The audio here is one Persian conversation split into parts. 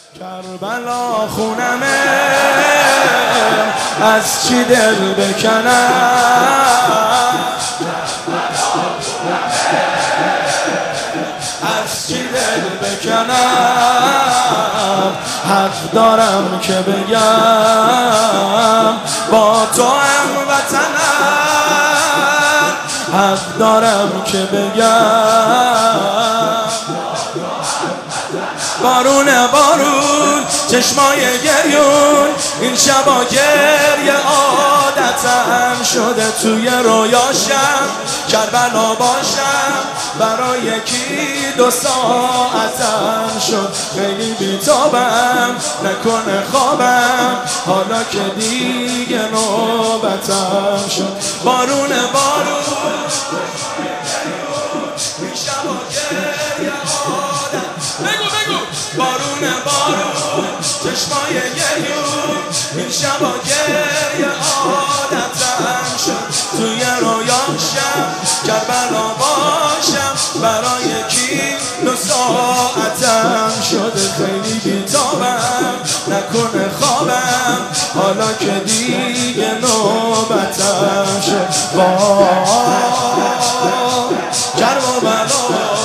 کربلا خونمه از چی دل بکنم، از چی دل بکنم، حق دارم که بگم با تو هموطنم، حق دارم که بگم بارونه بارون چشمای گریون، این شبا گریه عادتم شده، توی رویاشم کربلا باشم، برای یکی 2 ساعتم شد، خیلی بیتابم نکنه خوابم، حالا که دیگه نوبتم شد. بارونه بارون این شبا گریه عادتم، بگو بارونه بارون چشمای گریون، این شبا گریه عادتم شد، توی رویاشم کربلا باشم، برای کی 2 ساعتم شده، خیلی بیتابم نکنه خوابم، حالا که دیگه نوبتم شد. کرب و بلا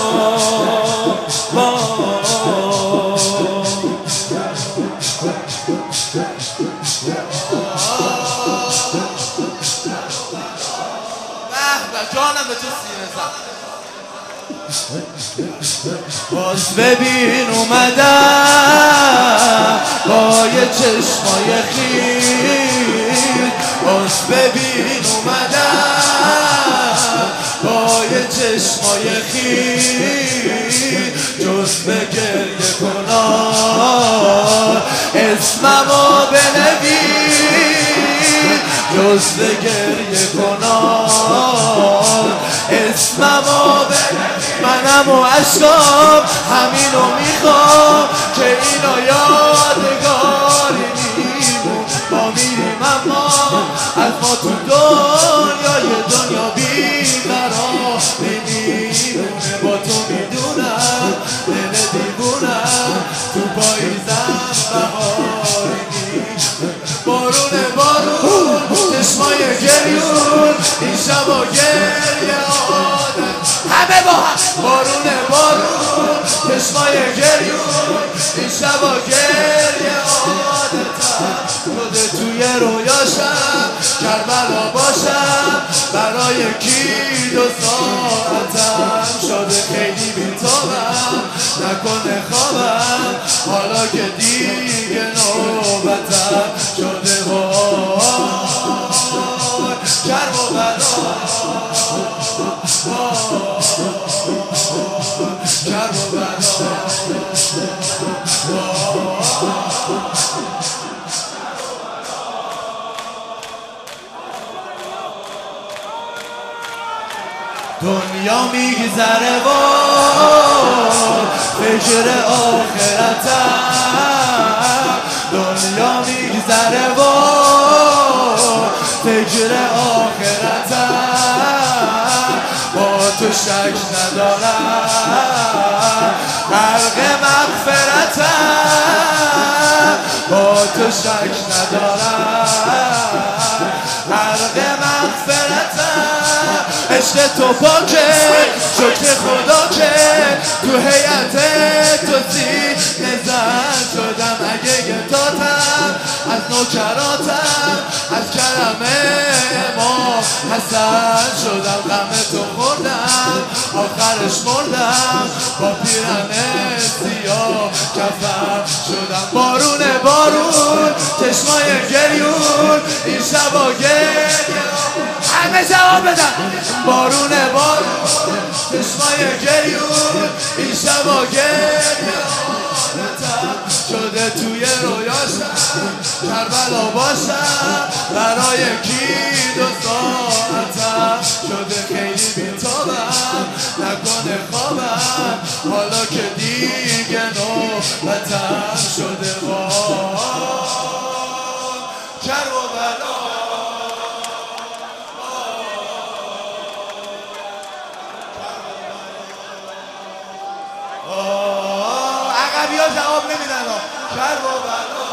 جانم به تو سینه زد. باز ببین اومدم با یه چشمای خیل، باز ببین اومدم با یه چشمای خیل، جز به گریه کنار اسممو بنویس، جز به گریه کنار اسممو بنویس، منم و عشقام همینو میخوام که اینو یادگاری میمون، ما میریم اما از ما تو دنیا بیقرار میمونه، با تو میدونم دل دیوونم تو پاییزم بهاری میمونه. بارونه بارون چشمای گریون، این شبا گریه عادت، همه با هم. بارونه بارون چشمای گریون، این شبا گریه عادتم شده، توی رویاشم کربلا باشم، برای کی 2 ساعتم شده، خیلی بیتابم نکنه خوابم، حالا که دیگه نوبتم شده. کرب و بلا کرب و بلا دنیا میگذره و فکر آخرتم، دنیا میگذره و فکر آخرتم، با تو شک ندارم خلق مغفرتم، با تو شک ندارم خلق مغفرتم، عشق تو پاکه شکر خدا که تو هیئت تو سینه زن شدم، اگه گتاتم از نوکراتم، از کرم ما حسن شدم، غم تو خوردم آخرش مردم، با پیرن سیاه کفن شدم. بارونه بارون چشمای گریون، این شبا گریه، همه جواب بدن. بارونه بارون چشمای گریون، این شبا گریه عادتم شده، توی رویاشم کربلا باشم، برای کی 2 ساعتم شده، خیلی بیتابم نکنه خوابم، حالا که دیگه نوبتم شده. کرب و بلا عقبی ها جواب نمیدن کرب و بلا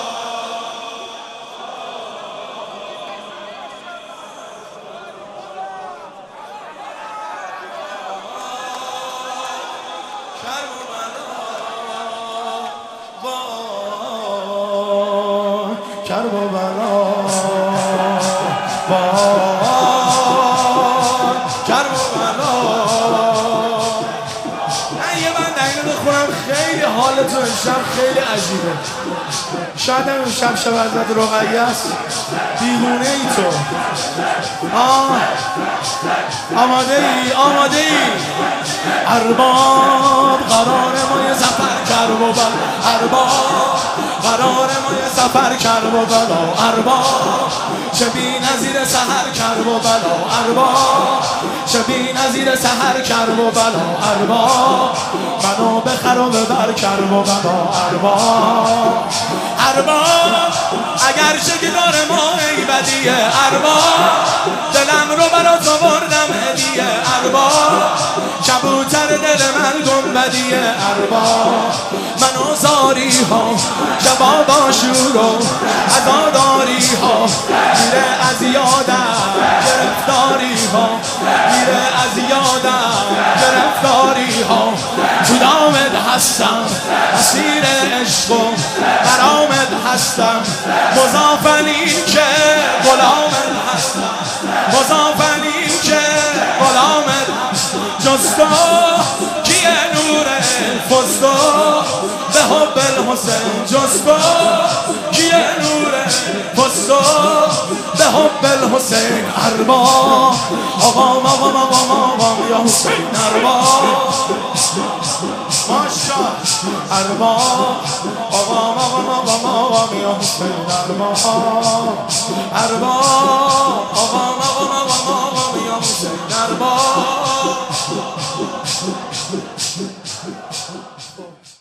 کرب و بلا کرب و بلا. من یه بند اینو بخونم خیلی حالتون امشب خیلی عجیبه. شاید هم امشب شب حضرت رقیه است. دیوونه ای تو. آماده ای آماده ای ارباب قرار ما یه سفر کرب و بلا. ارباب قرار ما یه سفر کرب و بلا. ارباب چه بی نظیر سحر کرب و بلا. ارباب چه بی نظیر سحر کرب و بلا. ارباب منو بخر و ببر کرب و بلا. ارباب ارباب اگرچه که داره ما ای بدیه. ارباب دلم رو برات آوردم هدیه. ارباب کبوتر دل من گنبدیه. ارباب منو زاری ها جواب آشور و عزاداری ها میره از یادم گرفتاری ها میره از یادم گرفتاری ها. تو دامت هستم اسیر عشق و غرامت هستم. مضافنی که غلامت هستم. مضافنی که غلامت جز تو کیه نور فستو به حب الحسین. جز تو کیه نور فستو به حب الحسین. ارباب آقام آقام آقام آقام یا حسین. ارباب ماشا ارباب آقام آقام آقام آقام یا حسین. ارباب ارباب